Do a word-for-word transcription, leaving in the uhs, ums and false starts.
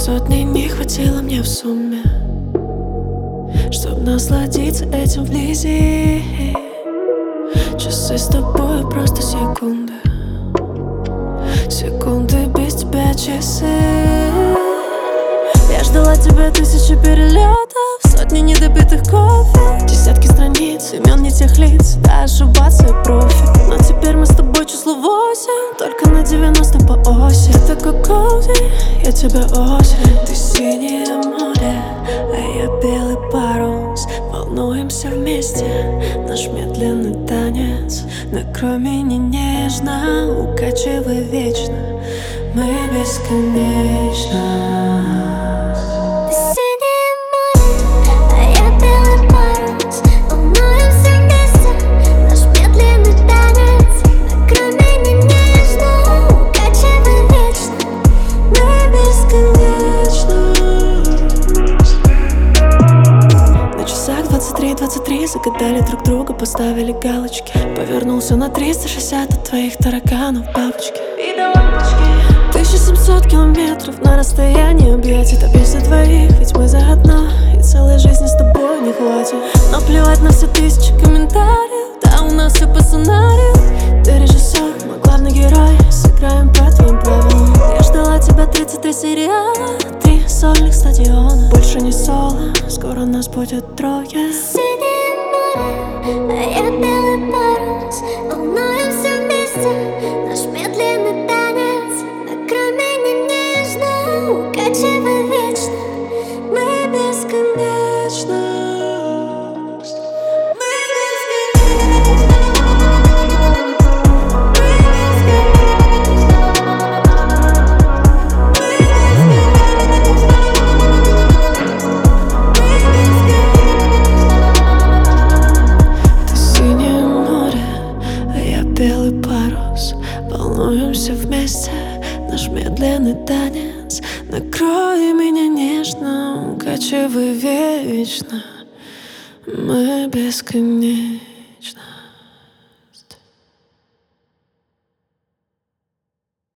Сотни не хватило мне в сумме, чтоб насладиться этим вблизи. Часы с тобой просто секунды, секунды без тебя часы. Я ждала тебя тысячи перелетов, сотни недопитых кофе, десятки страниц, имен не тех лиц, да ошибаться я профи. Но теперь мы с тобой число восемь, только на девяносто по оси. Ты такой коузи, я тебя осень. Ты синее море, а я белый парус. Волнуемся вместе, наш медленный танец. Накрой меня нежно, укачивай вечно, мы бесконечно. двадцать три, загадали друг друга, поставили галочки. Повернулся на триста шестьдесят от твоих тараканов бабочки. И до лампочки. тысяча семьсот километров на расстоянии объятий. Топись за двоих, ведь мы заодно, и целой жизни с тобой не хватит. Но плевать на все тысячи комментариев, да у нас все по сценарию. Ты режиссер, мой главный герой, сыграем по твоим правилам. Я ждала тебя тридцать три сериала, три сольных стадиона. Больше не соло, скоро нас будет трое. Синее море, а я белый парус. Волнуемся вместе, наш медленный танец. Накрой меня нежно, укачивай вечно, мы бесконечно. Белый парус, волнуемся вместе, наш медленный танец. Накрой меня нежно, укачивай вечно, мы бесконечны.